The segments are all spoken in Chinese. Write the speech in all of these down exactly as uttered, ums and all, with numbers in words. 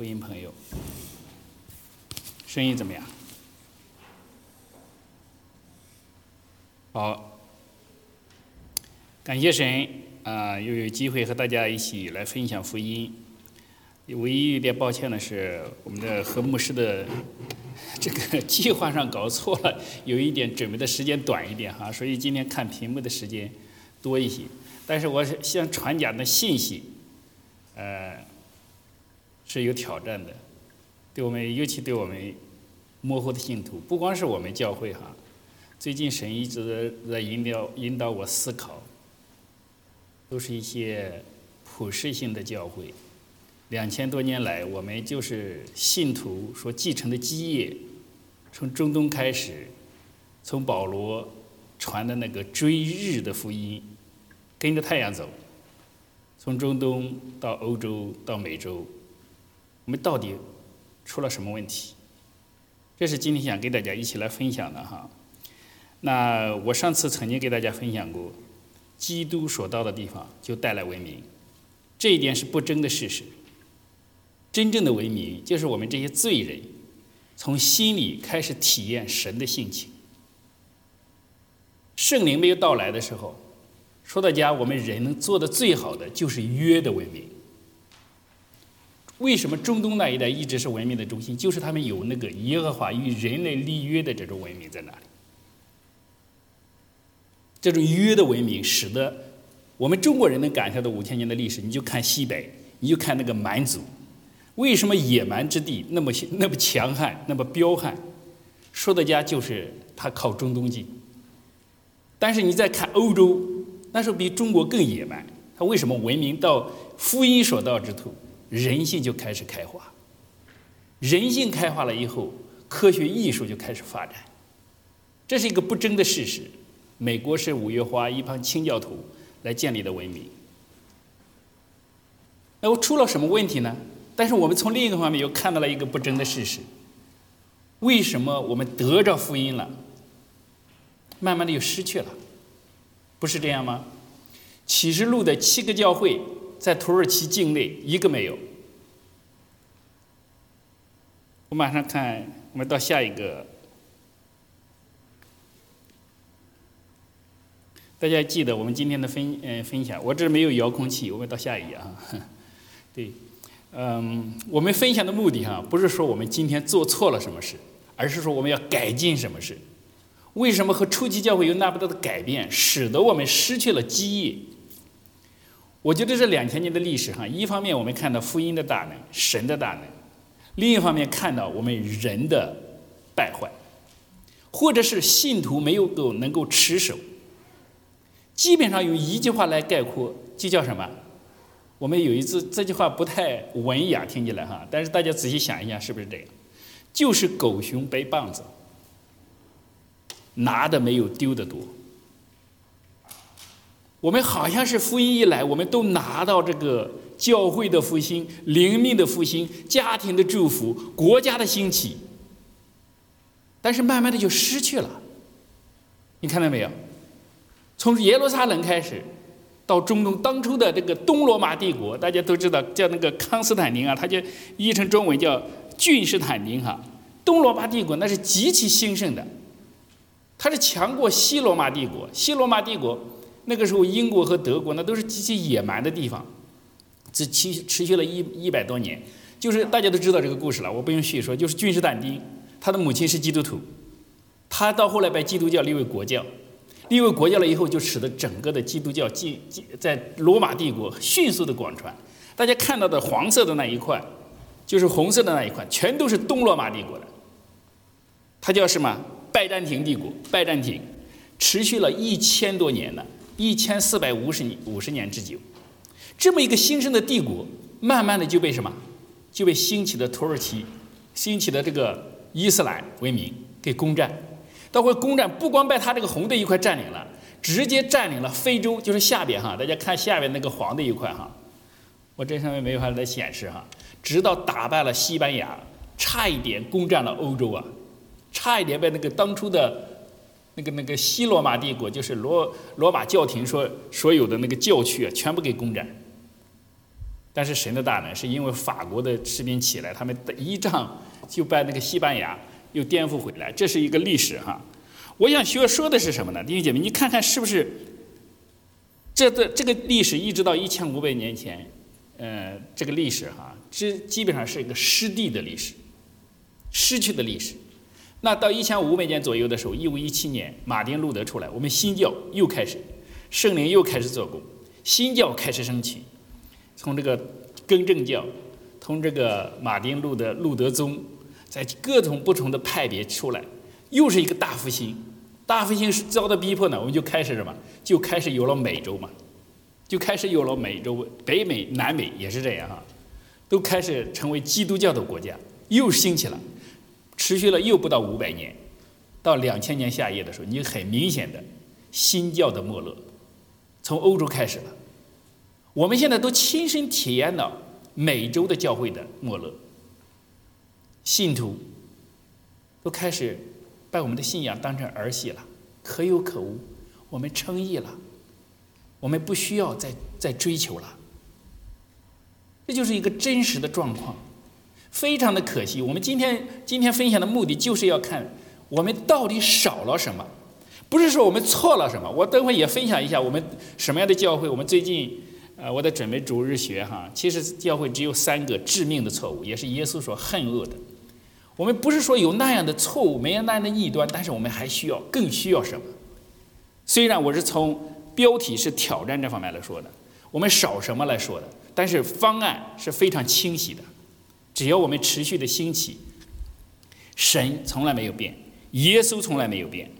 福音朋友，生意怎么样？好，感谢神啊、呃，又有机会和大家一起来分享福音。唯一有点抱歉的是，我们的何牧师的这个计划上搞错了，有一点准备的时间短一点哈，所以今天看屏幕的时间多一些。但是我想传讲的信息，呃，是有挑战的，对我们，尤其对我们模糊的信徒，不光是我们教会哈。最近神一直在引导引导我思考，都是一些普世性的教会。两千多年来，我们就是信徒所继承的基业，从中东开始，从保罗传的那个追日的福音，跟着太阳走，从中东到欧洲到美洲，我们到底出了什么问题？这是今天想跟大家一起来分享的哈。那我上次曾经给大家分享过，基督所到的地方就带来文明，这一点是不争的事实。真正的文明就是我们这些罪人从心里开始体验神的性情。圣灵没有到来的时候，说到家我们人能做的最好的就是约的文明。为什么中东那一带一直是文明的中心？就是他们有那个耶和华与人类立约的这种文明在那里。这种约的文明使得我们中国人能赶上的五千年的历史，你就看西北，你就看那个蛮族，为什么野蛮之地那么那么强悍，那么彪悍？说的家就是他靠中东近。但是你再看欧洲，那时候比中国更野蛮，他为什么文明到福音所到之处，人性就开始开化？人性开化了以后，科学艺术就开始发展，这是一个不争的事实。美国是五月花一帮清教徒来建立的文明，那我出了什么问题呢？但是我们从另一个方面又看到了一个不争的事实：为什么我们得着福音了，慢慢的又失去了？不是这样吗？启示录的七个教会在土耳其境内一个没有。我马上看，我们到下一个。大家记得我们今天的分呃分享，我这没有遥控器，我们到下一页啊。对，嗯，我们分享的目的哈，不是说我们今天做错了什么事，而是说我们要改进什么事。为什么和初期教会有那么多的改变，使得我们失去了基业？我觉得这两千年的历史哈，一方面我们看到福音的大能，神的大能；另一方面看到我们人的败坏，或者是信徒没有够能够持守。基本上用一句话来概括，就叫什么？我们有一次这句话不太文雅，听起来哈，但是大家仔细想一下，是不是这样？就是狗熊背棒子，拿的没有丢的多。我们好像是福音一来，我们都拿到这个教会的复兴、灵命的复兴、家庭的祝福、国家的兴起，但是慢慢的就失去了。你看到没有？从耶路撒冷开始，到中东，当初的这个东罗马帝国，大家都知道叫那个康斯坦丁啊，他就译成中文叫君士坦丁哈。东罗马帝国那是极其兴盛的，它是强过西罗马帝国。西罗马帝国那个时候，英国和德国那都是极其野蛮的地方，只持持续了一一百多年。就是大家都知道这个故事了，我不用细说。就是君士坦丁，他的母亲是基督徒，他到后来把基督教立为国教。立为国教了以后，就使得整个的基督教在罗马帝国迅速的广传。大家看到的黄色的那一块，就是红色的那一块，全都是东罗马帝国的。它叫什么？拜占庭帝国。拜占庭持续了一千多年了，一千四百五十五十年之久。这么一个兴盛的帝国，慢慢的就被什么？就被兴起的土耳其、兴起的这个伊斯兰文明给攻占。到会攻占，不光把他这个红的一块占领了，直接占领了非洲，就是下边哈，大家看下边那个黄的一块哈，我这上面没有法来显示哈，直到打败了西班牙，差一点攻占了欧洲啊，差一点被那个当初的那个那个西罗马帝国，就是罗罗马教廷说所有的那个教区啊，全部给攻占。 但是神的大能是因为法国的士兵起来，他们一仗就把那个西班牙又颠覆回来，这是一个历史哈。我想需要说的是什么呢？弟兄姐妹，你看看是不是这的这个历史一直到一千五百年前，呃，这个历史哈，这基本上是一个失地的历史，失去的历史。那到一千五百年左右的时候，一五一七年，马丁路德出来，我们新教又开始，圣灵又开始做工，新教开始升起，从这个更正教，从这个马丁路德路德宗，在各种不同的派别出来，又是一个大复兴。大复兴是遭到逼迫呢，我们就开始什么？就开始有了美洲嘛，就开始有了美洲，北美、南美也是这样哈，都开始成为基督教的国家，又兴起了，持续了又不到五百年，到两千年下叶的时候，你很明显的新教的没落，从欧洲开始了。我们现在都亲身体验到美洲的教会的没落，信徒都开始把我们的信仰当成儿戏了，可有可无，我们称义了，我们不需要再再追求了。这就是一个真实的状况，非常的可惜。我们今天今天分享的目的就是要看我们到底少了什么，不是说我们错了什么。我等会也分享一下我们什么样的教会。我们最近呃，我在准备主日学哈，其实教会只有三个致命的错误，也是耶稣所恨恶的。我们不是说有那样的错误，没有那样的异端，但是我们还需要更需要什么？虽然我是从标题是挑战这方面来说的，我们少什么来说的，但是方案是非常清晰的。只要我们持续的兴起，神从来没有变，耶稣从来没有变。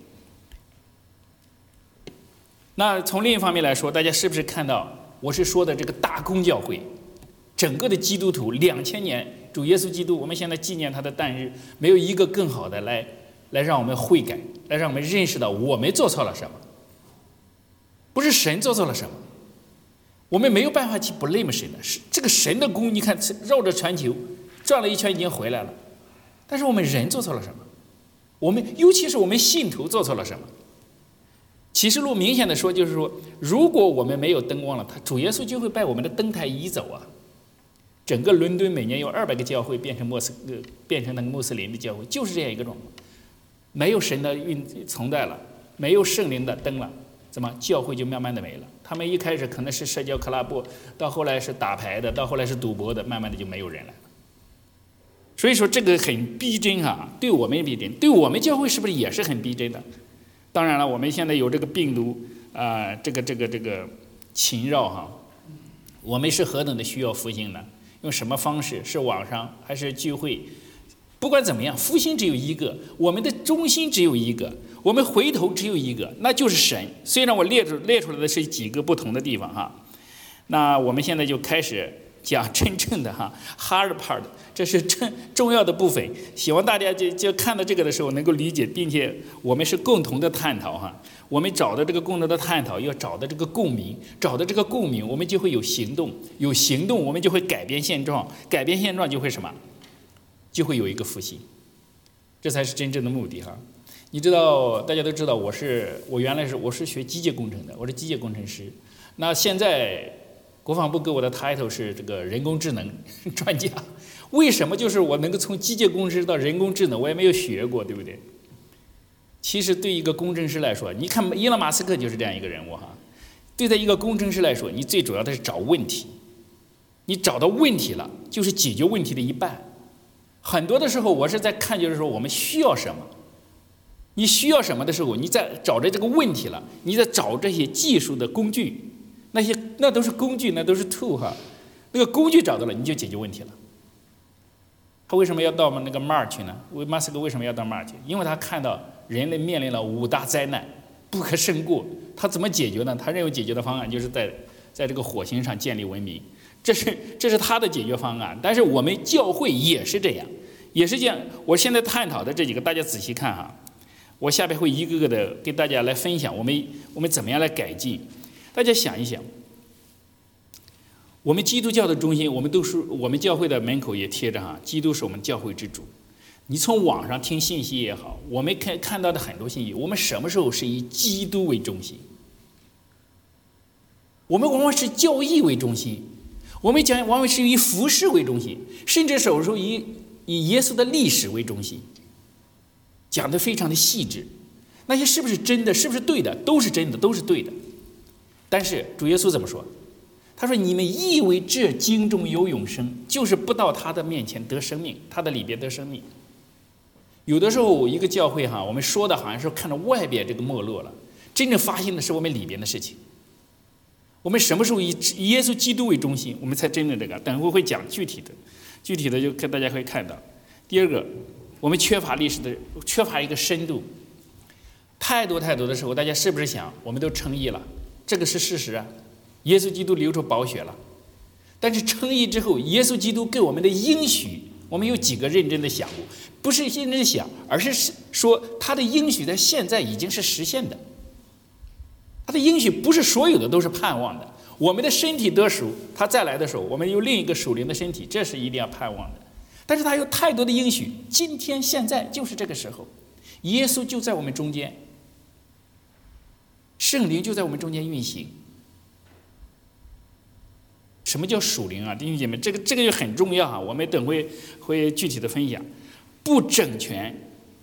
那从另一方面来说，大家是不是看到我是说的这个大公教会，整个的基督徒两千年，主耶稣基督，我们现在纪念他的诞日，没有一个更好的来来让我们悔改，来让我们认识到我们做错了什么，不是神做错了什么，我们没有办法去不 blame 神的，是这个神的功，你看绕着全球转了一圈已经回来了，但是我们人做错了什么？我们尤其是我们信徒做错了什么？启示录明显的说，就是说，如果我们没有灯光了，他主耶稣就会把我们的灯台移走啊。整个伦敦每年有二百个教会变成穆斯，呃，变成那个穆斯林的教会，就是这样一个状况。没有神的运存在了，没有圣灵的灯了，怎么教会就慢慢的没了？他们一开始可能是社交克拉布，到后来是打牌的，到后来是赌博的，慢慢的就没有人了。所以说这个很逼真啊，对我们逼真，对我们教会是不是也是很逼真的？当然了，我们现在有这个病毒啊、呃，这个这个这个侵扰哈，我们是何等的需要复兴呢？用什么方式？是网上还是聚会？不管怎么样，复兴只有一个，我们的中心只有一个，我们回头只有一个，那就是神。虽然我列出列出来的是几个不同的地方哈，那我们现在就开始讲真正的哈 hard part， 这是真重要的部分。希望大家就就看到这个的时候能够理解，并且我们是共同的探讨哈。我们找的这个共同的探讨，要找的这个共鸣，找的这个共鸣，我们就会有行动，有行动，我们就会改变现状，改变现状就会什么？就会有一个复兴，这才是真正的目的哈。你知道，大家都知道，我是我原来是我是学机械工程的，我是机械工程师。那现在国防部给我的 title 是这个人工智能专家，为什么？就是我能够从机械工程师到人工智能，我也没有学过，对不对？其实对一个工程师来说，你看伊隆马斯克就是这样一个人物哈。对他一个工程师来说，你最主要的是找问题，你找到问题了，就是解决问题的一半。很多的时候，我是在看，就是说我们需要什么。你需要什么的时候，你在找着这个问题了，你在找这些技术的工具，那些那都是工具，那都是 tool 哈。那个工具找到了，你就解决问题了。他为什么要到那个 Mars 呢？马斯克为什么要到 Mars？ 因为他看到人类面临了五大灾难，不可胜过。他怎么解决呢？他认为解决的方案就是在在这个火星上建立文明，这是这是他的解决方案。但是我们教会也是这样，也是这样。我现在探讨的这几个，大家仔细看哈。我下边会一个个的给大家来分享，我们我们怎么样来改进？大家想一想。我们基督教的中心，我们都是我们教会的门口也贴着哈，基督是我们教会之主。你从网上听信息也好，我们看看到的很多信息，我们什么时候是以基督为中心？我们往往是教义为中心， 我们讲往往是以服饰为中心，甚至有时候以以耶稣的历史为中心，讲得非常的细致。那些是不是真的，是不是对的，都是真的，都是对的。但是主耶稣怎么说？他说：“你们以为这经中有永生，就是不到他的面前得生命，他的里边得生命。”有的时候一个教会哈，我们说的好像是看着外边这个没落了，真正发现的是我们里边的事情。我们什么时候以耶稣基督为中心，我们才真正这个。等会会讲具体的，具体的就跟大家会看到。第二个，我们缺乏历史的，缺乏一个深度。太多太多的时候，大家是不是想我们都称义了？这个是事实啊，耶稣基督流出宝血了。但是称义之后，耶稣基督给我们的应许，我们有几个认真的想过？不是认真想，而是说他的应许在现在已经是实现的。他的应许不是所有的都是盼望的。我们的身体得赎，他再来的时候，我们有另一个属灵的身体，这是一定要盼望的。但是他有太多的应许，今天现在就是这个时候，耶稣就在我们中间，圣灵就在我们中间运行。什么叫属灵啊，弟兄姐妹？这个这个就很重要啊，我们等会会具体的分享。不整全，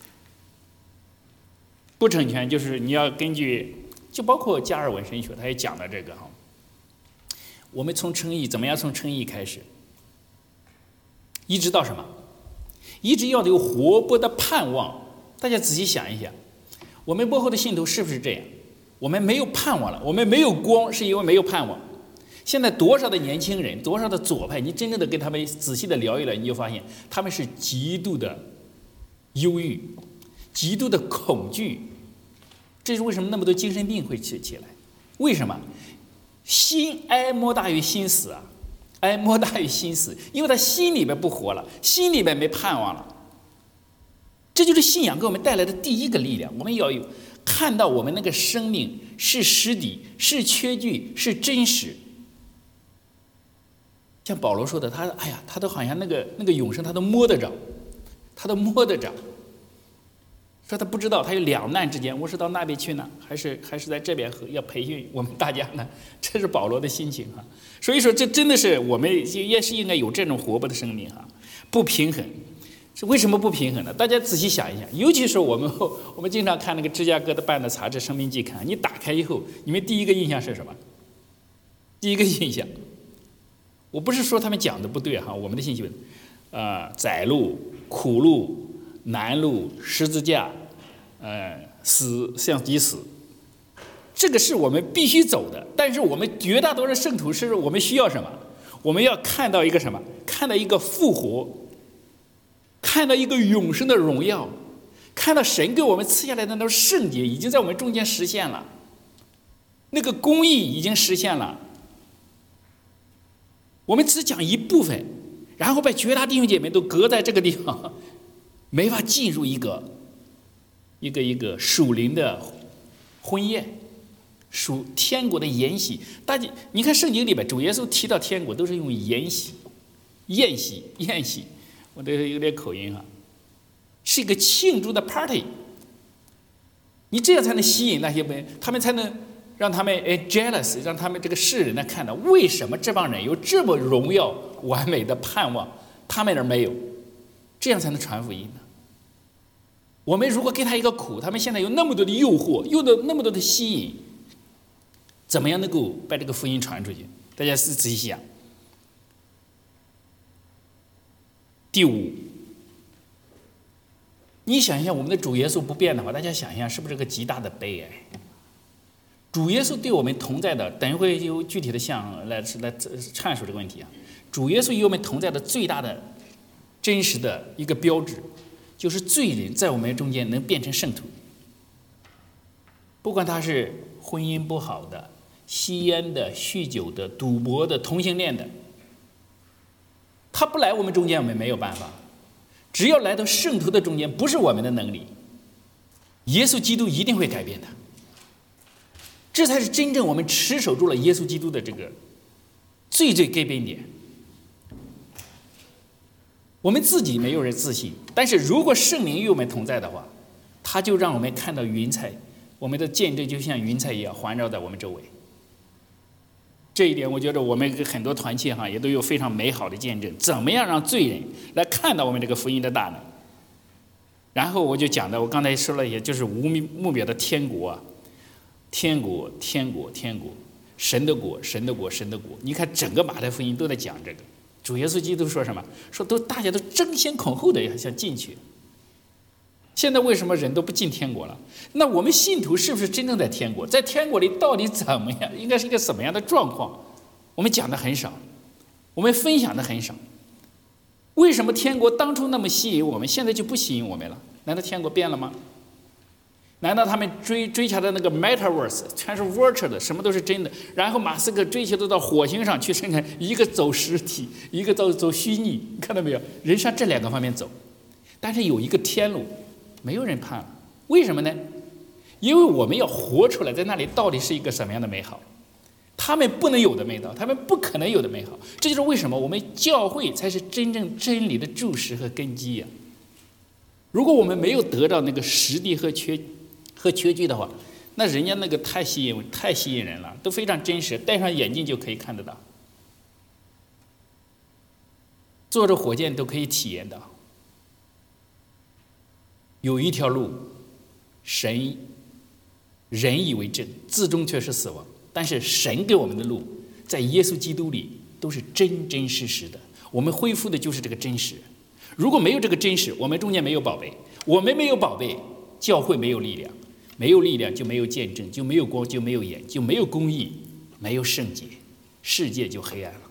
不整全就是你要根据，就包括加尔文神学，他也讲了这个哈。我们从称义怎么样从称义开始，一直到什么？一直要有活泼的盼望。大家仔细想一想，我们幕后的信徒是不是这样？我们没有盼望了，我们没有光，是因为没有盼望。现在多少的年轻人，多少的左派，你真正的跟他们仔细的聊一聊，你就发现他们是极度的忧郁，极度的恐惧。这是为什么那么多精神病会起起来？为什么？心哀莫大于心死啊，哀莫大于心死，因为他心里边不活了，心里边没盼望了。这就是信仰给我们带来的第一个力量。我们要有看到我们那个生命是实底，是缺据，是真实。像保罗说的，他哎呀，他都好像那个那个永生，他都摸得着，他都摸得着。说他不知道，他有两难之间，我是到那边去呢，还是还是在这边要培训我们大家呢？这是保罗的心情哈。所以说，这真的是我们也是应该有这种活泼的生命哈。不平衡，是为什么不平衡呢？大家仔细想一想，尤其是我们我们经常看那个芝加哥的办的杂志《生命季刊》，你打开以后，你们第一个印象是什么？第一个印象。我不是说他们讲的不对哈，我们的信息，呃，窄路、苦路、难路、十字架，呃，死像抵死，这个是我们必须走的。但是我们绝大多数圣徒是我们需要什么？我们要看到一个什么？看到一个复活，看到一个永生的荣耀，看到神给我们赐下来的那种圣洁已经在我们中间实现了，那个公义已经实现了。我们只讲一部分，然后把绝大弟兄姐妹都隔在这个地方，没法进入一个一个一个属灵的婚宴，属天国的筵席。大家你看圣经里边主耶稣提到天国都是用筵席、宴席、宴席，我这有点口音哈，是一个庆祝的 party。你这样才能吸引那些人，他们才能让他们哎 jealous， 让他们这个世人呢看到为什么这帮人有这么荣耀完美的盼望，他们那儿没有，这样才能传福音呢。我们如果给他一个苦，他们现在有那么多的诱惑，有的那么多的吸引，怎么样能够把这个福音传出去？大家是仔细想。第五，你想一下，我们的主耶稣不变的话，大家想一下，是不是个极大的悲哀？主耶稣对我们同在的，等一会有具体的像来来阐述这个问题啊。主耶稣与我们同在的最大的真实的一个标志，就是罪人在我们中间能变成圣徒。不管他是婚姻不好的、吸烟的、酗酒的、赌博的、同性恋的，他不来我们中间，我们没有办法。只要来到圣徒的中间，不是我们的能力，耶稣基督一定会改变的。这才是真正我们持守住了耶稣基督的这个最最根本点。我们自己没有人自信，但是如果圣灵与我们同在的话，他就让我们看到云彩，我们的见证就像云彩一样环绕在我们周围。 这一点我觉得我们很多团契哈也都有非常美好的见证，怎么样让罪人来看到我们这个福音的大能。然后我就讲的，我刚才说了一些，就是无目标的天国啊，天国天国天国，神的国神的国神的国。你看整个马太福音都在讲这个，主耶稣基督说什么？说都大家都争先恐后的想进去。现在为什么人都不进天国了？那我们信徒是不是真正在天国？在天国里到底怎么样？应该是一个什么样的状况？我们讲的很少，我们分享的很少。为什么天国当初那么吸引我们，现在就不吸引我们了？难道天国变了吗？难道他们追追求的那个 metaverse 全是 virtual 的，什么都是真的？然后马斯克追求的到火星上去生产，一个走实体，一个走走虚拟，看到没有？人向这两个方面走，但是有一个天路，没有人盼了。为什么呢？因为我们要活出来，在那里到底是一个什么样的美好？他们不能有的美好，他们不可能有的美好。这就是为什么我们教会才是真正真理的柱石和根基呀、啊。如果我们没有得到那个实地和缺和缺据的话，那人家那个太吸引太吸引人了，都非常真实，戴上眼镜就可以看得到，坐着火箭都可以体验到。有一条路，神人以为正，至终却是死亡。但是神给我们的路，在耶稣基督里都是真真实实的。我们恢复的就是这个真实。如果没有这个真实，我们中间没有宝贝，我们没有宝贝，教会没有力量，没有力量就没有见证，就没有光，就没有盐，就没有公义，没有圣洁，世界就黑暗了。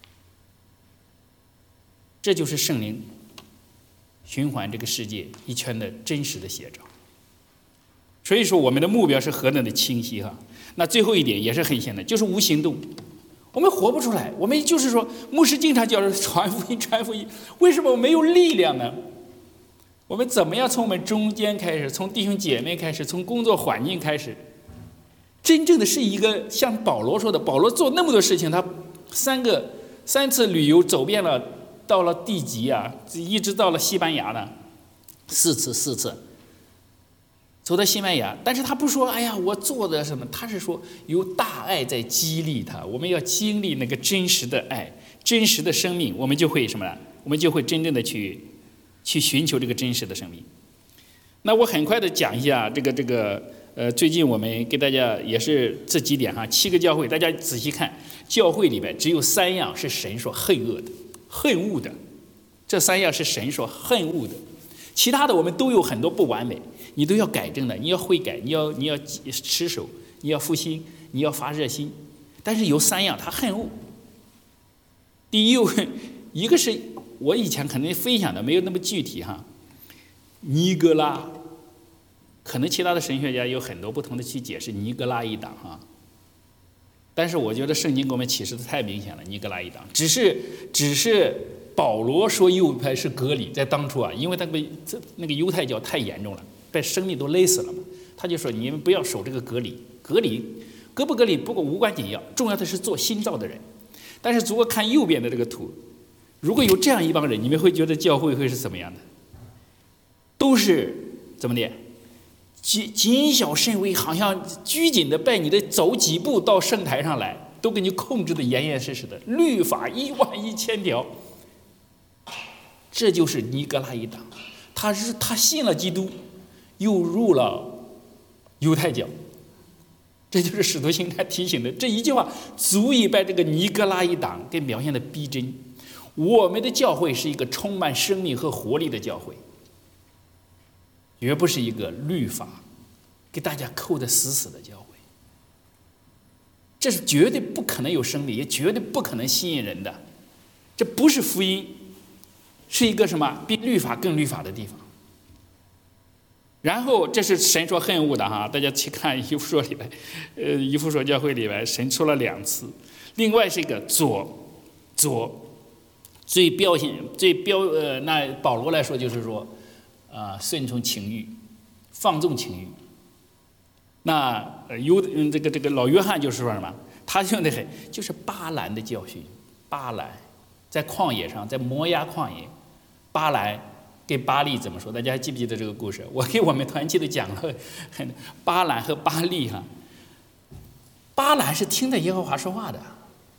这就是圣灵循环这个世界一圈的真实的写照。所以说我们的目标是何等的清晰哈。那最后一点也是很显的，就是无行动，我们活不出来。我们就是说，牧师经常叫人传福音，传福音，为什么我没有力量呢？我们怎么样从我们中间开始，从弟兄姐妹开始，从工作环境开始，真正的是一个像保罗说的，保罗做那么多事情，他三个三次旅游走遍了，到了地极啊，一直到了西班牙呢，四次四次。走到西班牙，但是他不说哎呀我做的什么，他是说有大爱在激励他，我们要经历那个真实的爱，真实的生命，我们就会什么呢？我们就会真正的去去寻求这个真实的生命。那我很快的讲一下这个这个呃，最近我们给大家也是这几点哈，七个教会，大家仔细看，教会里边只有三样是神说恨恶的、恨恶的，这三样是神说恨恶的，其他的我们都有很多不完美。你都要改正的，你要悔改，你要你要持守，你要复兴，你要发热心。但是有三样他恨恶。第一，一个是我以前可能分享的没有那么具体哈，尼格拉，可能其他的神学家有很多不同的去解释尼格拉一党哈。但是我觉得圣经给我们启示的太明显了，尼格拉一党只是只是保罗说右派是割礼，在当初啊，因为那个这那个犹太教太严重了。被生命都勒死了嘛，他就说你们不要守这个隔离，隔离，隔不隔离不过无关紧要，重要的是做新造的人。但是如果看右边的这个图，如果有这样一帮人，你们会觉得教会会是怎么样的？都是怎么的？谨谨小慎微，好像拘谨的拜你的走几步到圣台上来，都给你控制的严严实实的，律法一万一千条。这就是尼格拉一党，他是他信了基督。又入了犹太教，这就是使徒行传提醒的这一句话，足以把这个尼格拉一党给表现的逼真。我们的教会是一个充满生命和活力的教会，绝不是一个律法给大家扣得死死的教会。这是绝对不可能有生命，也绝对不可能吸引人的。这不是福音，是一个什么比律法更律法的地方。然后这是神说恨恶的哈，大家去看以弗所里边，呃，以弗所教会里边，神说了两次。另外是一个左左最标现最标呃，那保罗来说就是说，啊、呃，顺从情欲，放纵情欲。那犹嗯这个这个老约翰就是说什么？他就那个就是巴兰的教训，巴兰在旷野上，在摩押旷野，巴兰。给巴利怎么说？大家还记不记得这个故事？我给我们团契都讲了，巴兰和巴利哈。巴兰是听着耶和华说话的，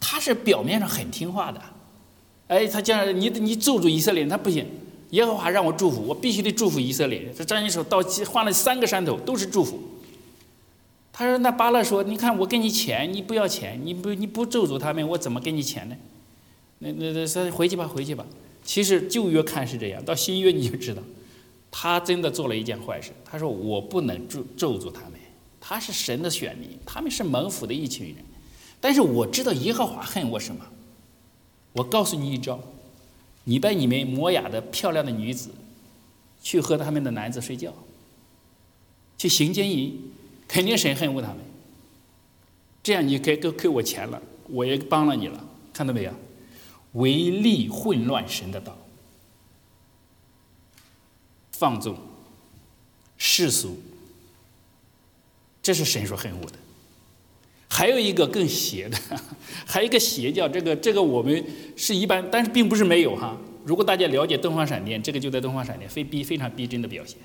他是表面上很听话的，哎，他讲你你咒诅以色列人，他不行，耶和华让我祝福，我必须得祝福以色列人。这张一手到换了三个山头都是祝福。他说那巴勒说，你看我给你钱，你不要钱，你不你不咒诅他们，我怎么给你钱呢？那那那说回去吧，回去吧。其实旧约看是这样，到新约你就知道，他真的做了一件坏事。他说我不能咒咒诅他们，他是神的选民，他们是蒙福的一群人。但是我知道耶和华恨我什么，我告诉你一招，你带你们摩亚的漂亮的女子去和他们的男子睡觉，去行奸淫，肯定神恨恶他们。这样你给给给我钱了，我也帮了你了，看到没有？唯利混乱神的道，放纵世俗，这是神所恨恶的。还有一个更邪的，还有一个邪教，这个这个我们是一般，但是并不是没有哈。如果大家了解东方闪电，这个就在东方闪电非逼非常逼真的表现。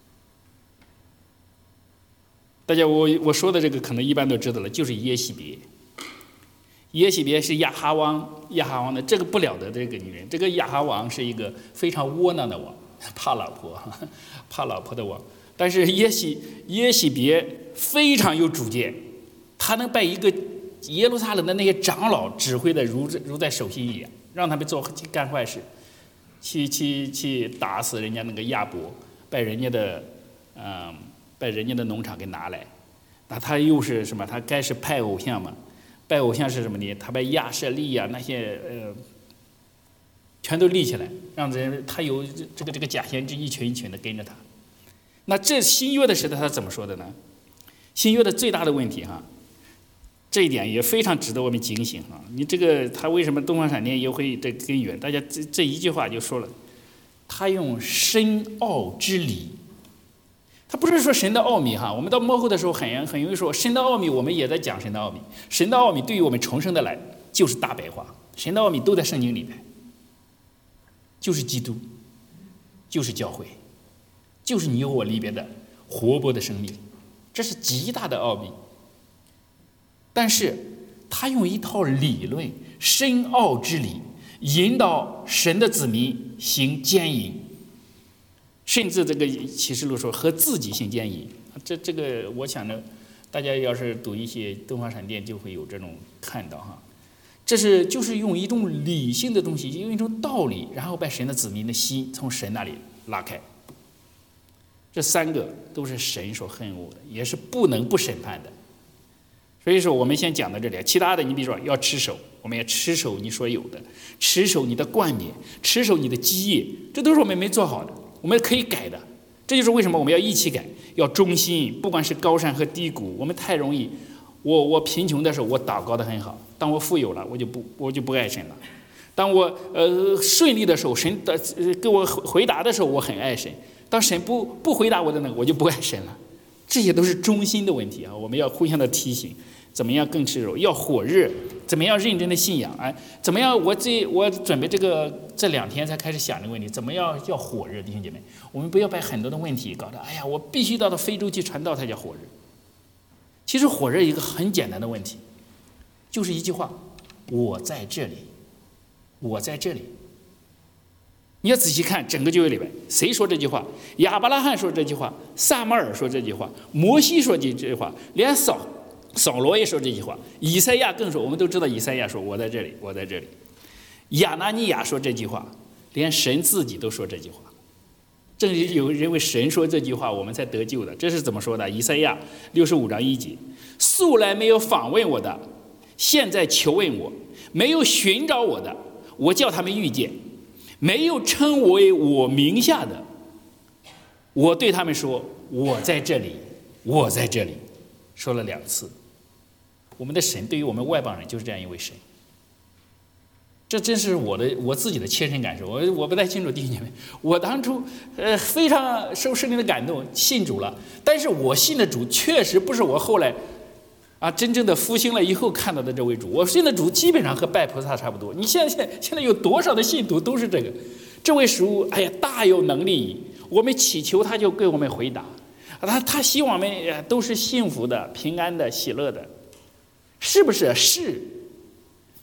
大家我我说的这个可能一般都知道了，就是耶洗别。耶洗别是亚哈王，亚哈王的这个不了得的这个女人。这个亚哈王是一个非常窝囊的王，怕老婆，怕老婆的王。但是耶洗耶洗别非常有主见，他能把一个耶路撒冷的那些长老指挥的如如在手心一样，让他们做干坏事，去去去打死人家那个亚伯，把人家的嗯把人家的农场给拿来。那他又是什么？他该是拜偶像嘛？拜偶像是什么呢？他把亚舍利呀、啊、那些呃，全都立起来，让人他有这个这个假先知一群一群的跟着他。那这新约的时代他怎么说的呢？新约的最大的问题哈，这一点也非常值得我们警醒啊！你这个他为什么东方闪电也会这根源？大家这这一句话就说了，他用深奥之理。他不是说神的奥秘哈，我们到幕后的时候很很容易说神的奥秘，我们也在讲神的奥秘。神的奥秘对于我们重生的来就是大白话，神的奥秘都在圣经里面，就是基督，就是教会，就是你我里边的活泼的生命，这是极大的奥秘。但是他用一套理论，深奥之理，引导神的子民行奸淫。甚至这个启示录说和自己行奸淫，这这个我想呢，大家要是读一些东方闪电就会有这种看到哈，这是就是用一种理性的东西，用一种道理，然后把神的子民的心从神那里拉开。这三个都是神所恨恶的，也是不能不审判的。所以说我们先讲到这里，其他的你比如说要持守，我们要持守你所有的，持守你的冠冕，持守你的基业，这都是我们没做好的。我们可以改的，这就是为什么我们要一起改，要忠心。不管是高山和低谷，我们太容易，我我贫穷的时候我祷告的很好，当我富有了，我就不我就不爱神了。当我呃顺利的时候，神的给我回答的时候，我很爱神。当神不不回答我的那个，我就不爱神了。这些都是忠心的问题啊，我们要互相的提醒，怎么样更持守，要火热，怎么样认真的信仰，哎，怎么样？我这我准备这个这两天才开始想这个问题，怎么样叫火热？弟兄姐妹，我们不要把很多的问题搞得，哎呀，我必须到到非洲去传道才叫火热。其实火热一个很简单的问题，就是一句话：我在这里，我在这里。你要仔细看整个旧约里边，谁说这句话？亚伯拉罕说这句话，撒母耳说这句话，摩西说这句话，连扫扫罗也说这句话，以赛亚更说。我们都知道以赛亚说我在这里，我在这里。亚拿尼亚说这句话，连神自己都说这句话。正是有人为神说这句话，我们才得救的。这是怎么说的？以赛亚六十五章一节：素来没有访问我的，现在求问我；没有寻找我的，我叫他们遇见；没有称我为我名下的，我对他们说：我在这里，我在这里。说了两次。我们的神对于我们外邦人就是这样一位神。这真是我的我自己的切身感受，我我不太清楚弟兄姐妹。我当初呃非常受圣灵的感动，信主了，但是我信的主确实不是我后来啊真正的复兴了以后看到的这位主。我信的主基本上和拜菩萨差不多。你现在现在有多少的信徒都是这个？这位主，哎呀，大有能力，我们祈求他就给我们回答。他他希望我们都是幸福的、平安的、喜乐的，是不是？是。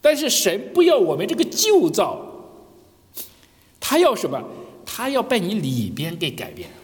但是神不要我们这个旧造，他要什么？他要把你里边给改变。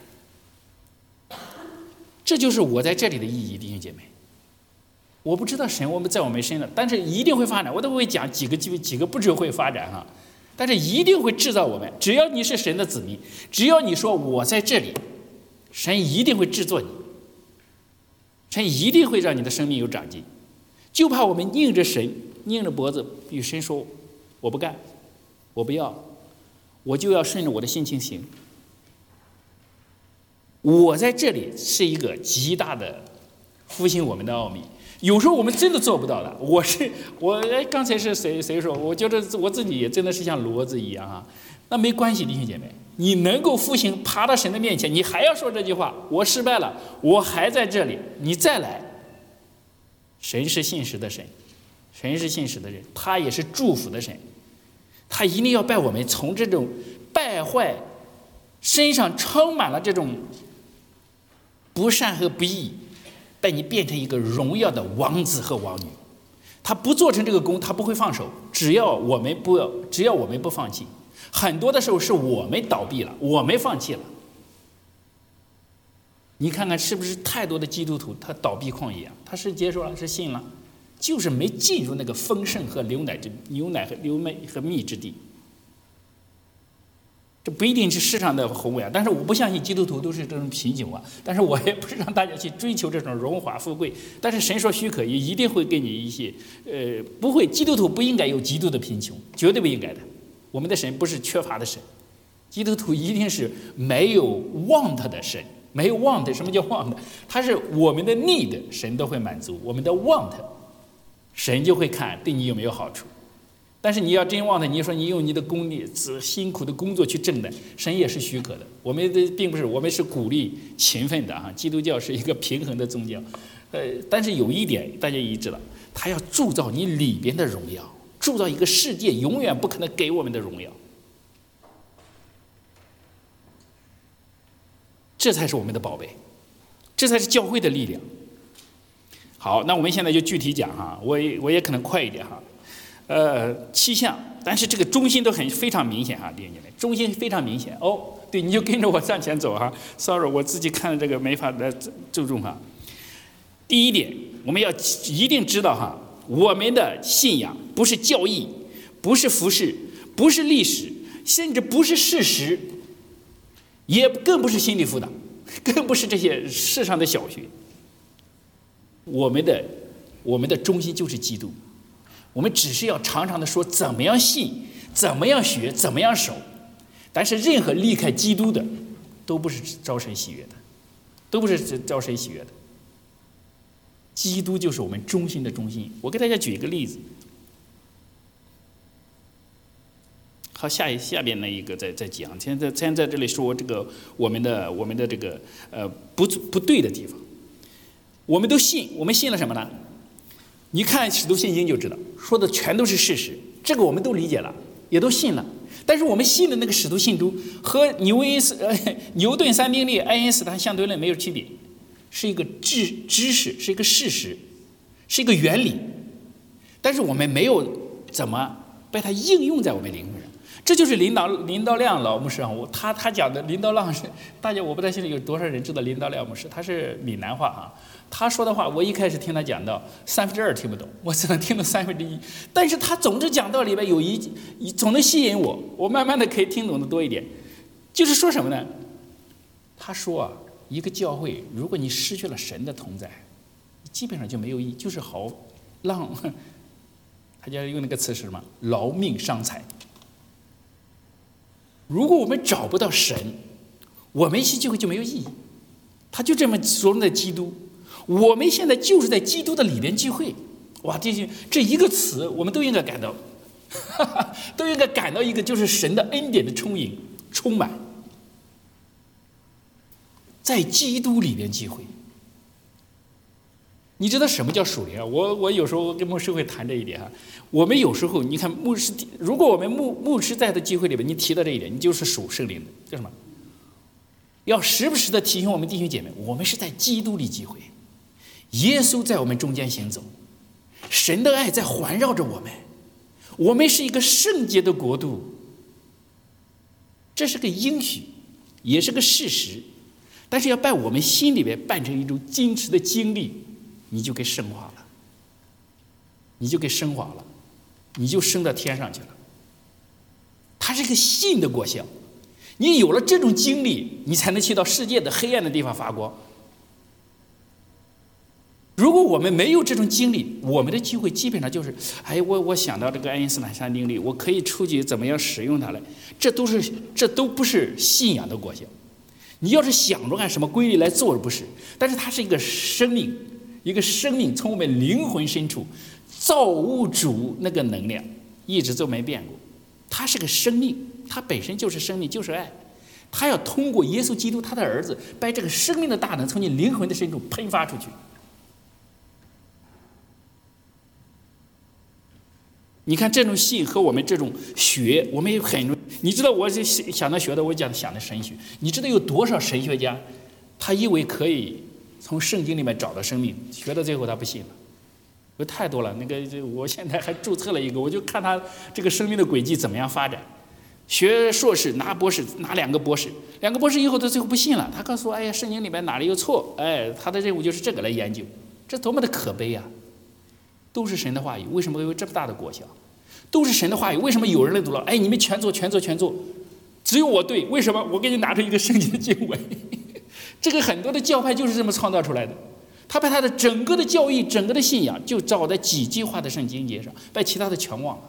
这就是我在这里的意义，弟兄姐妹。我不知道神我们在我们身上，但是一定会发展。我都会讲几个几几个步骤会发展哈，但是一定会制造我们。只要你是神的子民，只要你说我在这里，神一定会制作你，神一定会让你的生命有长进。就怕我们硬着神，硬着脖子与神说我不干，我不要，我就要顺着我的心情行。我在这里是一个极大的复兴我们的奥秘。有时候我们真的做不到的。我是我哎，刚才是谁谁说？我觉得我自己也真的是像骡子一样啊。那没关系，弟兄姐妹，你能够复兴，爬到神的面前，你还要说这句话：我失败了，我还在这里，你再来。神是信实的神，神是信实的人，他也是祝福的神，他一定要把我们从这种败坏身上充满了这种不善和不义，把你变成一个荣耀的王子和王女。他不做成这个功，他不会放手。只要我们不要，只要我们不放弃，很多的时候是我们倒闭了，我们放弃了。你看看是不是太多的基督徒他倒闭矿一样？他是接受了，是信了，就是没进入那个丰盛和牛奶之牛奶和牛奶和蜜之地。这不一定是世上的宏伟啊，但是我不相信基督徒都是这种贫穷啊。但是我也不是让大家去追求这种荣华富贵，但是神说许可，也一定会给你一些，呃，不会，基督徒不应该有极度的贫穷，绝对不应该的。我们的神不是缺乏的神，基督徒一定是没有 want 的神，没有 want。什么叫 want？ 它是我们的 need， 神都会满足；我们的 want， 神就会看对你有没有好处。但是你要真忘了，你说你用你的功力、辛苦的工作去挣的，神也是许可的。我们的并不是，我们是鼓励勤奋的哈。基督教是一个平衡的宗教，呃，但是有一点大家也知道，他要铸造你里边的荣耀，铸造一个世界永远不可能给我们的荣耀，这才是我们的宝贝，这才是教会的力量。好，那我们现在就具体讲哈，我也我也可能快一点哈。呃，七项，但是这个中心都很非常明显哈，弟兄姐妹，中心非常明显哦。对，你就跟着我向前走哈。Sorry， 我自己看这个没法来注重哈。第一点，我们要一定知道哈，我们的信仰不是教义，不是服饰，不是历史，甚至不是事实，也更不是心理辅导，更不是这些世上的小学。我们的我们的中心就是基督。我们只是要常常的说怎么样信，怎么样学，怎么样守，但是任何离开基督的，都不是招神喜悦的，都不是招神喜悦的。基督就是我们中心的中心。我给大家举一个例子。好，下一下边那一个再再讲。现在先在这里说这个我们的我们的这个呃不不对的地方。我们都信，我们信了什么呢？你看《使徒信经》就知道，说的全都是事实，这个我们都理解了，也都信了。但是我们信的那个使徒信书和牛恩斯、呃、牛顿三定律、爱因斯坦相对论没有区别，是一个知知识，是一个事实，是一个原理。但是我们没有怎么把它应用在我们灵魂上，这就是林道林道亮老牧师啊，我他他讲的林道亮是大家我不太清楚有多少人知道林道亮牧师，他是闽南话啊。他说的话，我一开始听他讲到三分之二听不懂，我只能听懂三分之一。但是他总之讲道里边有一总能吸引我，我慢慢的可以听懂的多一点。就是说什么呢？他说啊，一个教会，如果你失去了神的同在，基本上就没有意义，就是好浪，他就用那个词是什么？劳命伤财。如果我们找不到神，我们一些聚会就没有意义。他就这么说的基督。我们现在就是在基督的里边聚会，哇！这这一个词，我们都应该感到，哈哈，都应该感到一个就是神的恩典的充盈、充满，在基督里边聚会。你知道什么叫属灵啊？我我有时候跟牧师会谈这一点哈。我们有时候你看牧师，如果我们牧牧师在的聚会里边，你提到这一点，你就是属圣灵的，叫什么？要时不时的提醒我们弟兄姐妹，我们是在基督里聚会。耶稣在我们中间行走，神的爱在环绕着我们， 我们是一个圣洁的国度，这是个应许，也是个事实。但是要把我们心里面办成一种真实的经历，你就给升华了，你就给升华了，你就升到天上去了。它是一个信的果效，你有了这种经历，你才能去到世界的黑暗的地方发光。如果我们没有这种经历，我们的机会基本上就是，哎，我我想到这个爱因斯坦三定律，我可以出去怎么样使用它来，这都是这都不是信仰的果效。你要是想着按什么规律来做，不是，但是它是一个生命，一个生命从我们灵魂深处造物主那个能量一直都没变过，它是个生命，它本身就是生命，就是爱，它要通过耶稣基督他的儿子，把这个生命的大能从你灵魂的深处喷发出去。你看这种信和我们这种学，我们也很，你知道我是想到学的，我讲想的神学，你知道有多少神学家，他以为可以从圣经里面找到生命，学到最后他不信了，有太多了。那个我现在还注册了一个，我就看他这个生命的轨迹怎么样发展。学硕士拿博士，拿两个博士，两个博士以后他最后不信了，他告诉我，哎呀，圣经里面哪里有错？哎，他的任务就是这个来研究，这多么的可悲啊！都是神的话语，为什么会有这么大的果效？都是神的话语，为什么有人来读了？哎，你们全做，全做，全做，只有我对，为什么？我给你拿出一个圣经的经文。这个很多的教派就是这么创造出来的，他把他的整个的教义、整个的信仰就照在几句话的圣经节上，把其他的全忘了。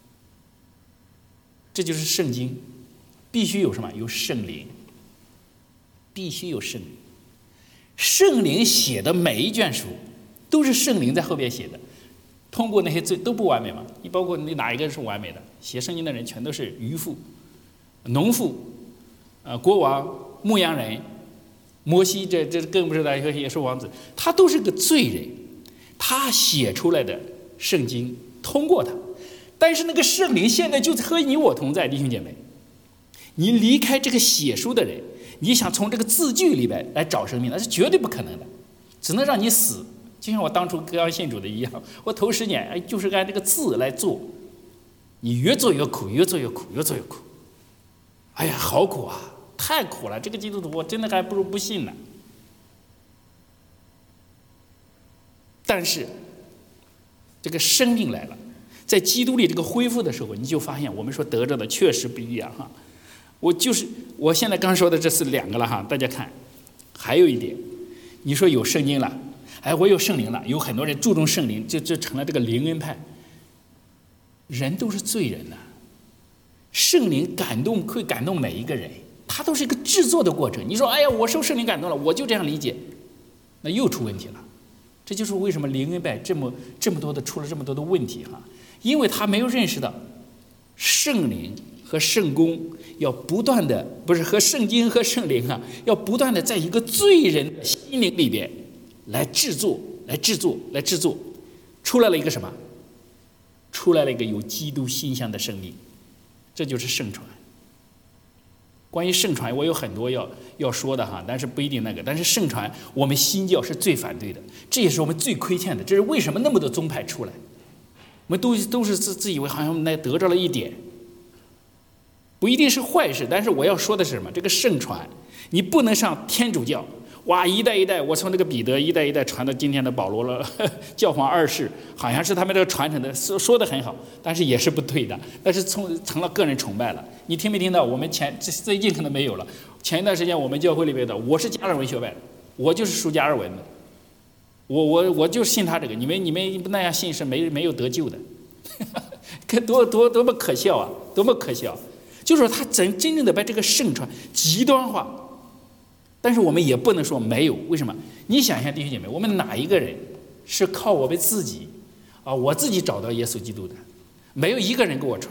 这就是圣经，必须有什么？有圣灵，必须有圣灵。圣灵写的每一卷书，都是圣灵在后边写的。通过那些罪都不完美嘛？你包括你哪一个是完美的？写圣经的人全都是渔夫、农妇、呃国王、牧羊人、摩西，这这更不是的，也是王子，他都是个罪人。他写出来的圣经通过他，但是那个圣灵现在就和你我同在，弟兄姐妹。你离开这个写书的人，你想从这个字句里边来找生命，那是绝对不可能的，只能让你死。就像我当初刚信主的一样，我头十年哎，就是按这个字来做，你越做越苦，越做越苦，越做越苦。哎呀，好苦啊，太苦了！这个基督徒我真的还不如不信呢。但是，这个生命来了，在基督里这个恢复的时候，你就发现我们说得着的确实不一样哈。我就是我现在刚说的这是两个了哈，大家看，还有一点，你说有圣经了。哎，我有圣灵了，有很多人注重圣灵，就就成了这个灵恩派。人都是罪人呐、啊，圣灵感动会感动每一个人，它都是一个制作的过程。你说，哎呀，我受圣灵感动了，我就这样理解，那又出问题了。这就是为什么灵恩派这么这么多的出了这么多的问题哈，因为他没有认识到圣灵和圣功要不断的，不是和圣经和圣灵啊，要不断的在一个罪人的心灵里边。来制作，来制作，来制作，出来了一个什么？出来了一个有基督馨香的生命，这就是圣传。关于圣传，我有很多要要说的哈，但是不一定那个。但是圣传，我们新教是最反对的，这也是我们最亏欠的。这是为什么那么多宗派出来？我们都都是自自以为好像那得着了一点，不一定是坏事。但是我要说的是什么？这个圣传，你不能上天主教。哇，一代一代，我从这个彼得一代一代传到今天的保罗了，教皇二世，好像是他们这个传承的，说说的很好，但是也是不对的，但是从成了个人崇拜了。你听没听到？我们前最近可能没有了，前一段时间我们教会里边的，我是加尔文学派，我就是属加尔文的，我我我就信他这个，你们你们那样信是没没有得救的，多多多么可笑啊，多么可笑！就是说他真真正的把这个圣传极端化。但是我们也不能说没有，为什么？你想一下，弟兄姐妹，我们哪一个人是靠我们自己啊？我自己找到耶稣基督的，没有一个人给我传。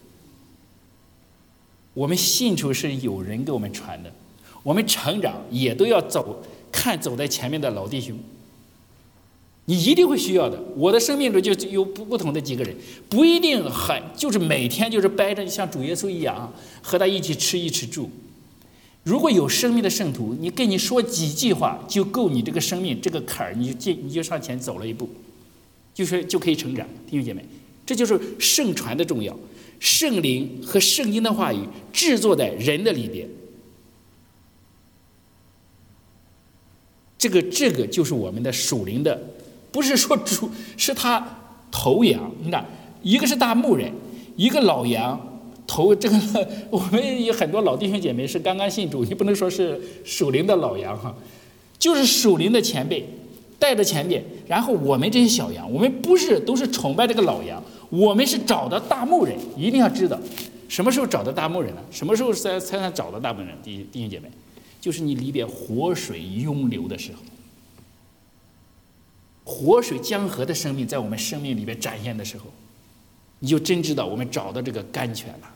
我们信主是有人给我们传的，我们成长也都要走，看走在前面的老弟兄。你一定会需要的。我的生命中就有不不同的几个人，不一定很就是每天就是掰着像主耶稣一样和他一起吃一起住。如果有生命的圣徒，你跟你说几句话就够你这个生命这个坎儿，你就进你就上前走了一步，就是就可以成长。弟兄姐妹， 这就是圣传的重要。圣灵和圣经的话语制作在人的里边，这个这个就是我们的属灵的，不是说主是他头羊。你看，一个是大牧人，一个老羊。头这个，我们有很多老弟兄姐妹是刚刚信主，你不能说是属灵的老羊哈，就是属灵的前辈带着前面，然后我们这些小羊，我们不是都是崇拜这个老羊，我们是找的大牧人。一定要知道什么时候找的大牧人呢？什么时候才才能找到大牧人？弟弟兄姐妹，就是你里边活水涌流的时候，活水江河的生命在我们生命里边展现的时候，你就真知道我们找到这个甘泉了。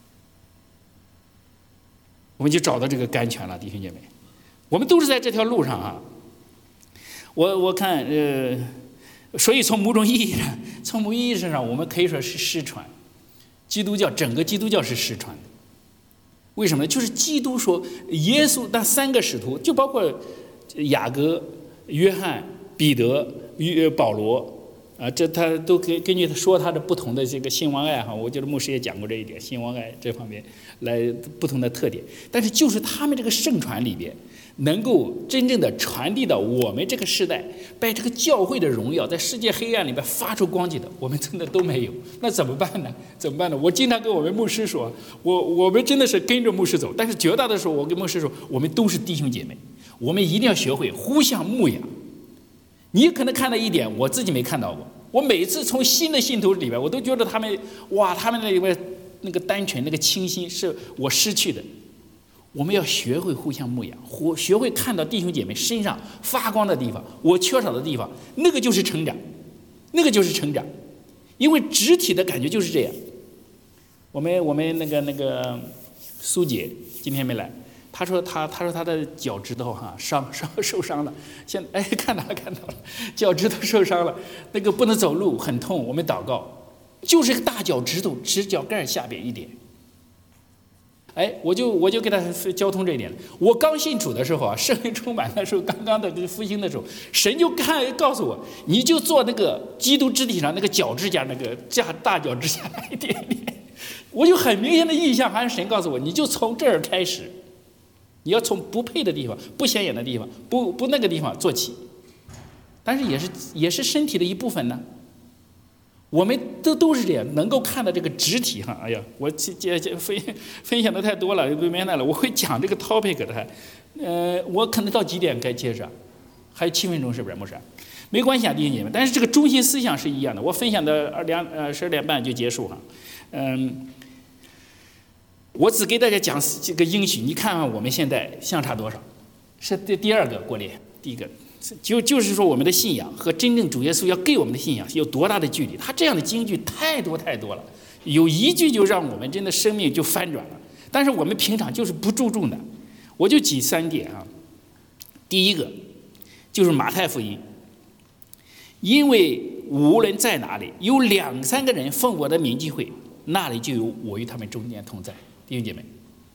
我们就找到这个甘泉了，弟兄姐妹，我们都是在这条路上啊。我我看呃，所以从某种意义上，从某种意义上，我们可以说是失传。基督教整个基督教是失传的，为什么呢？就是基督说耶稣那三个使徒，就包括雅各、约翰、彼得、保罗。啊，这他都根根据他说他的不同的这个兴亡爱哈，我觉得牧师也讲过这一点，兴亡爱这方面来不同的特点。但是就是他们这个圣传里边，能够真正的传递到我们这个时代，把这个教会的荣耀在世界黑暗里边发出光景的，我们真的都没有。那怎么办呢？怎么办呢？我经常跟我们牧师说，我我们真的是跟着牧师走，但是绝大多数我跟牧师说，我们都是弟兄姐妹，我们一定要学会互相牧养。你可能看到一点，我自己没看到过。我每次从新的信徒里边，我都觉得他们，哇，他们那里边那个单纯、那个清新，是我失去的。我们要学会互相牧养，学会看到弟兄姐妹身上发光的地方，我缺少的地方，那个就是成长，那个就是成长。因为肢体的感觉就是这样。我们我们那个那个苏姐今天没来。他说他他说他的脚趾头哈伤伤受伤了，现在哎看到了看到了，脚趾头受伤了，那个不能走路很痛，我们祷告，就是个大脚趾头指脚盖下边一点。哎，我就我就给他交通这一点了。我刚信主的时候啊，圣灵充满的时候，刚刚的复兴的时候，神就看告诉我，你就做那个基督肢体上那个脚趾甲那个加大脚趾甲一点点，我就很明显的印象，好像神告诉我，你就从这儿开始。你要从不配的地方、不显眼的地方、不不那个地方做起，但是也是也是身体的一部分呢。我们都都是这样，能够看到这个肢体哈。哎呀，我这这分分享的太多了，没明白了。我会讲这个 topic 的，呃，我可能到几点该接着？还有七分钟，是不是？牧师？没关系啊，弟兄姐妹。但是这个中心思想是一样的。我分享的二两呃十二点半就结束哈，嗯。我只给大家讲这个应许，你看看我们现在相差多少？是第第二个国联，第一个就就是说我们的信仰和真正主耶稣要给我们的信仰有多大的距离？他这样的金句太多太多了，有一句就让我们真的生命就翻转了。但是我们平常就是不注重的，我就举三点啊。第一个就是马太福音，因为无论在哪里有两三个人奉我的名聚会，那里就有我与他们中间同在。弟兄姐妹，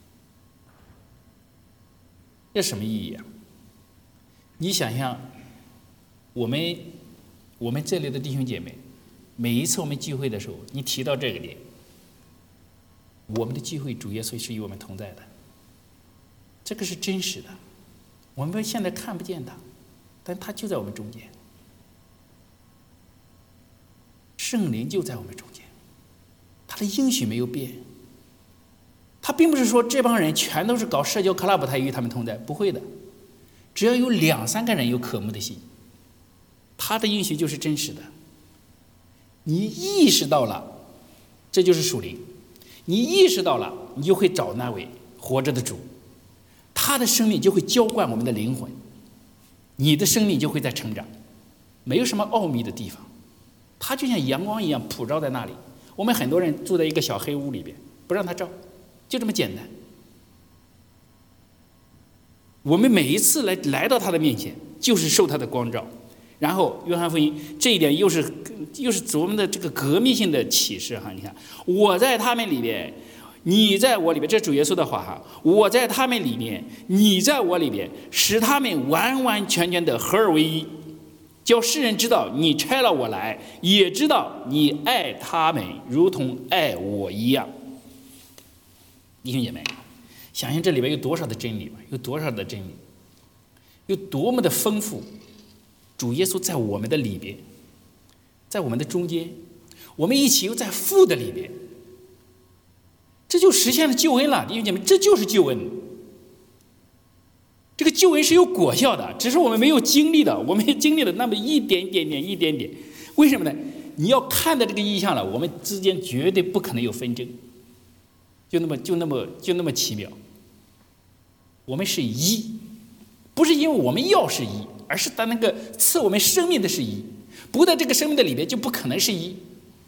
这什么意义啊？你想想，我们我们这里的弟兄姐妹，每一次我们聚会的时候，你提到这个点，我们的聚会主耶稣是与我们同在的，这个是真实的。我们现在看不见他，但他就在我们中间，圣灵就在我们中间，他的应许没有变。他并不是说这帮人全都是搞社交 club 他与他们同在，不会的。只要有两三个人有渴慕的心，他的应许就是真实的。你意识到了，这就是属灵。你意识到了，你就会找那位活着的主，他的生命就会浇灌我们的灵魂，你的生命就会在成长，没有什么奥秘的地方。他就像阳光一样普照在那里。我们很多人住在一个小黑屋里边，不让他照。就这么简单。我们每一次来来到他的面前，就是受他的光照。然后约翰福音这一点又是又是我们的这个革命性的启示哈。你看，我在他们里边，你在我里边，这主耶稣的话哈。我在他们里面，你在我里边，使他们完完全全的合而为一。 叫世人知道你差了我来，也知道你爱他们如同爱我一样。弟兄姐妹，想想这里边有多少的真理吧，有多少的真理，有多么的丰富。主耶稣在我们的里边，在我们的中间，我们一起又在父的里边，这就实现了救恩了。弟兄姐妹，这就是救恩。这个救恩是有果效的，只是我们没有经历的，我们经历了那么一点点点一点点。为什么呢？你要看到这个意象了，我们之间绝对不可能有纷争，就那么就那么就那么奇妙。我们是一，不是因为我们要是一，而是他那个赐我们生命的是一，不在这个生命的里面就不可能是一。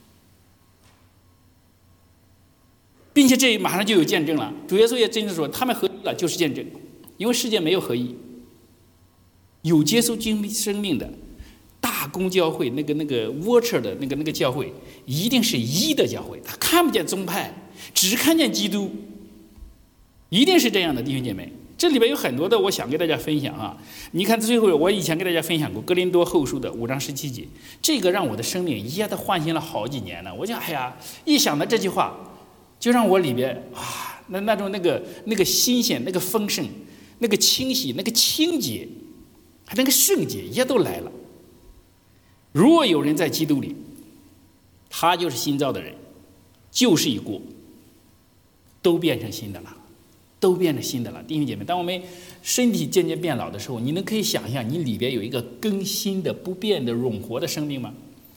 并且这马上就有见证了，主耶稣也真的说，他们合一了就是见证，因为世界没有合一。有接受经生命的大公教会，那个那个 Watcher 的那个那个教会，一定是一的教会，他看不见宗派，只看见基督，一定是这样的，弟兄姐妹。这里边有很多的，我想给大家分享啊。你看最后，我以前给大家分享过哥林多后书的五章十七节，这个让我的生命一下子唤醒了好几年了。我想，哎呀，一想到这句话，就让我里边啊，那那种那个那个新鲜、那个丰盛、那个清晰、那个清洁，还那个圣洁，一下都来了。如果有人在基督里，他就是新造的人，旧事已过，都变成新的了，都变成新的了。弟兄姐妹，当我们身体渐渐变老的时候，你能可以想象你里边有一个更新的、不变的、永活的生命吗？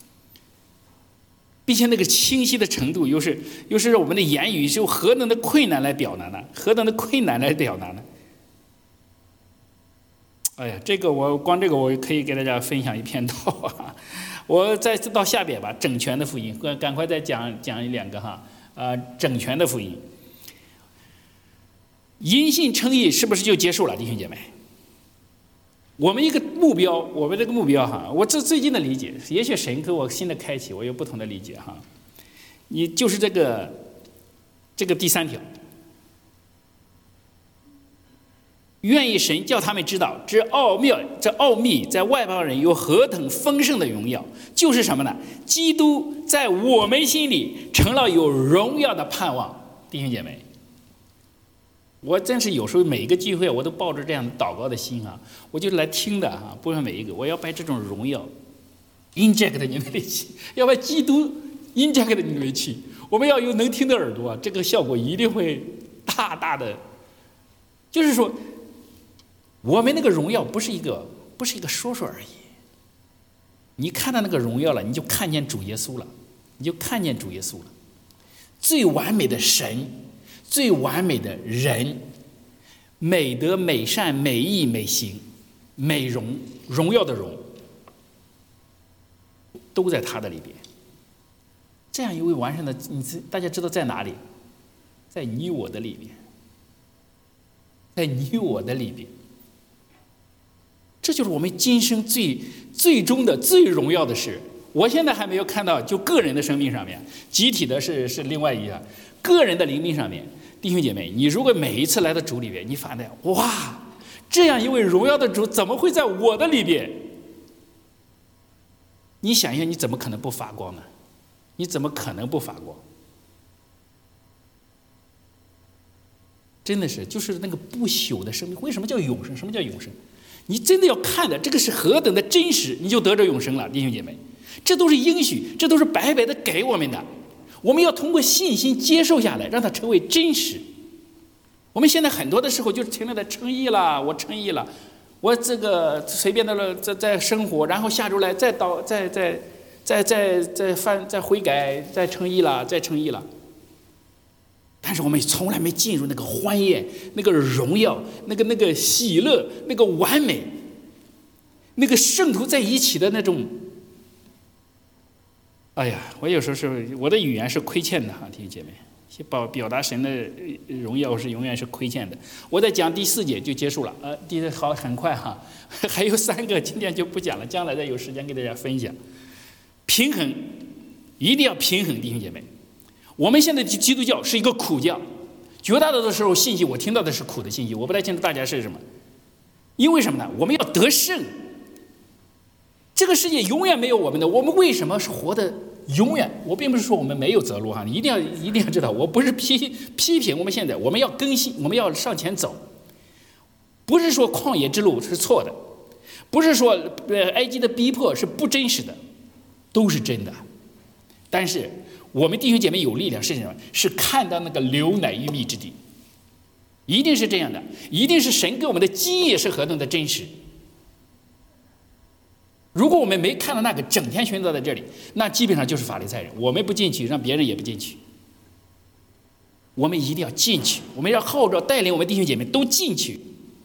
并且那个清晰的程度，又是又是我们的言语是用何等的困难来表达呢？何等的困难来表达呢？哎呀，这个我光这个我可以给大家分享一篇道啊！我再到下边吧，整全的福音，赶快再讲讲一两个哈。呃，整全的福音，因信称义是不是就结束了，弟兄姐妹？我们一个目标，我们这个目标哈，我这最近的理解，也许神给我新的开启，我有不同的理解哈。你就是这个这个第三条，愿意神叫他们知道这奥妙，这奥秘在外邦人有何等丰盛的荣耀，就是什么呢？基督在我们心里成了有荣耀的盼望。弟兄姐妹，我真是有时候每一个聚会我都抱着这样的祷告的心啊，我就来听的啊，不是每一个，我要把这种荣耀 inject 你那里去，要把基督 inject 你那里去，我们要有能听的耳朵，这个效果一定会大大的。就是说，我们那个荣耀不是一个不是一个说说而已，你看到那个荣耀了，你就看见主耶稣了，你就看见主耶稣了，最完美的神，最完美的人，美德、美善、美意、美行、美容、荣耀的荣，都在他的里边。这样一位完善的，你大家知道在哪里？在你我的里边，在你我的里边。这就是我们今生最最终的最荣耀的事。我现在还没有看到，就个人的生命上面，集体的是是另外一样，个人的灵命上面，弟兄姐妹，你如果每一次来到主里边，你发现哇，这样一位荣耀的主怎么会在我的里边？你想一下，你怎么可能不发光呢？你怎么可能不发光？真的是，就是那个不朽的生命。为什么叫永生？什么叫永生？你真的要看的这个是何等的真实，你就得着永生了，弟兄姐妹。这都是应许，这都是白白的给我们的，我们要通过信心接受下来，让它成为真实。我们现在很多的时候就停留在称义了，我称义了，我这个随便的了在在生活，然后下周来再到再再再再再犯再悔改，再称义了，再称义了。但是我们从来没进入那个欢宴、那个荣耀、那个那个喜乐、那个完美、那个圣徒在一起的那种。哎呀，我有时候是我的语言是亏欠的哈，弟兄姐妹，表表达神的荣耀是永远是亏欠的。我在讲第四节就结束了，呃，第好很快哈，还有三个，今天就不讲了，将来再有时间给大家分享。平衡，一定要平衡，弟兄姐妹。我们现在基督教是一个苦教，绝大多数时候信息我听到的是苦的信息，我不太清楚大家是什么。因为什么呢？我们要得胜， 这个世界永远没有我们的，我们为什么是活的永远？我并不是说我们没有择路哈，你一定要一定要知道，我不是批批评我们现在，我们要更新，我们要向前走。不是说旷野之路是错的，不是说呃埃及的逼迫是不真实的，都是真的。但是我们弟兄姐妹有力量是什么？是看到那个流奶与蜜之地，一定是这样的，一定是神给我们的基业是何等的真实。如果我们没看到那个，整天寻找在这里，那基本上就是法利赛人。我们不进去，让别人也不进去。我们一定要进去，我们要号召带领我们弟兄姐妹都进去。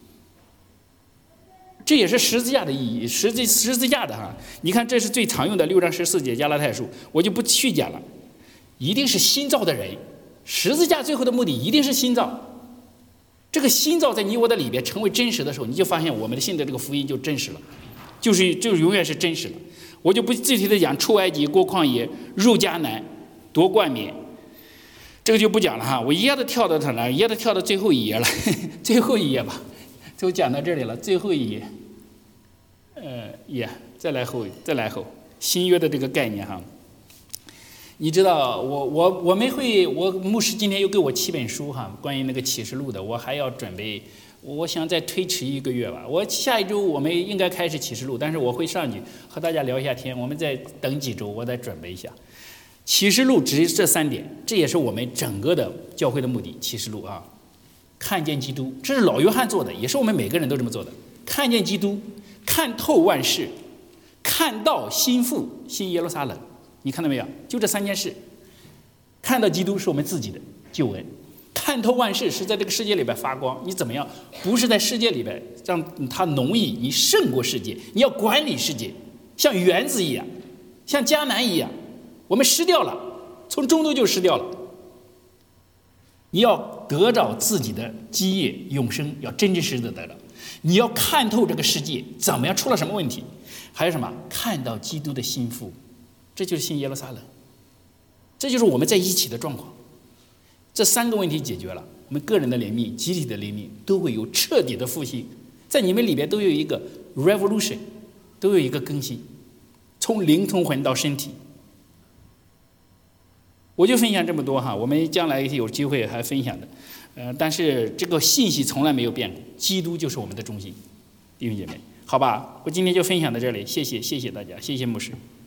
这也是十字架的意义，十字十字架的哈。你看，这是最常用的六章十四节加拉太书，我就不去讲了。一定是新造的人，十字架最后的目的一定是新造。这个新造在你我的里边成为真实的时候，你就发现我们的信的这个福音就真实了，就是就是永远是真实的。我就不具体的讲出埃及、过旷野、入迦南、夺冠冕，这个就不讲了哈。我一下子跳到它哪？一下子跳到最后一页了，最后一页吧，就讲到这里了，最后一页。呃，也、yeah, 再来后，再来后，新约的这个概念哈。你知道，我我我们会，我牧师今天又给我七本书哈，关于那个启示录的，我还要准备，我想再推迟一个月吧。我下一周我们应该开始启示录，但是我会上去和大家聊一下天，我们再等几周，我再准备一下。启示录只这三点，这也是我们整个的教会的目的。启示录啊，看见基督，这是老约翰做的，也是我们每个人都这么做的。看见基督。看透万事，看到新妇新耶路撒冷，你看到没有？就这三件事。看到基督是我们自己的救恩，看透万事是在这个世界里边发光。你怎么样？不是在世界里边让它浓益，你胜过世界。你要管理世界，像园子一样，像迦南一样。我们失掉了，从中途就失掉了。你要得着自己的基业永生，要真真实实的得着。你要看透这个世界怎么样，出了什么问题，还有什么看到基督的心腹，这就是新耶路撒冷，这就是我们在一起的状况。这三个问题解决了，我们个人的灵命、集体的灵命都会有彻底的复兴，在你们里边都有一个 revolution， 都有一个更新，从灵从魂到身体。我就分享这么多哈，我们将来有机会还分享的。呃，但是这个信息从来没有变过，基督就是我们的中心，弟兄姐妹，好吧？我今天就分享到这里，谢谢，谢谢大家，谢谢牧师。